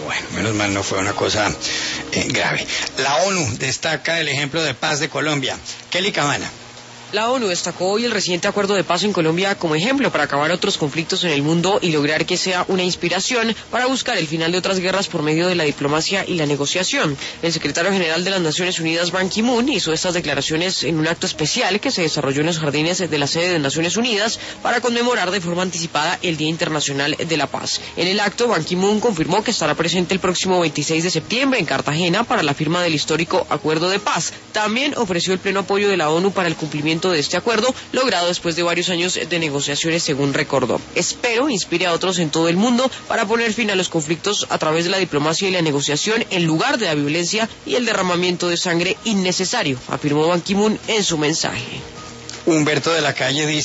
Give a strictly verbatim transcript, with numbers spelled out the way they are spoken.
bueno, menos mal no fue una cosa eh, grave. La ONU destaca el ejemplo de paz de Colombia. Kelly Cabana. La ONU destacó hoy el reciente acuerdo de paz en Colombia como ejemplo para acabar otros conflictos en el mundo y lograr que sea una inspiración para buscar el final de otras guerras por medio de la diplomacia y la negociación. El secretario general de las Naciones Unidas, Ban Ki-moon, hizo estas declaraciones en un acto especial que se desarrolló en los jardines de la sede de Naciones Unidas para conmemorar de forma anticipada el Día Internacional de la Paz. En el acto, Ban Ki-moon confirmó que estará presente el próximo veintiséis de septiembre en Cartagena para la firma del histórico Acuerdo de Paz. También ofreció el pleno apoyo de la ONU para el cumplimiento de este acuerdo, logrado después de varios años de negociaciones, según recordó. Espero inspire a otros en todo el mundo para poner fin a los conflictos a través de la diplomacia y la negociación en lugar de la violencia y el derramamiento de sangre innecesario, afirmó Ban Ki-moon en su mensaje. Humberto de la Calle dice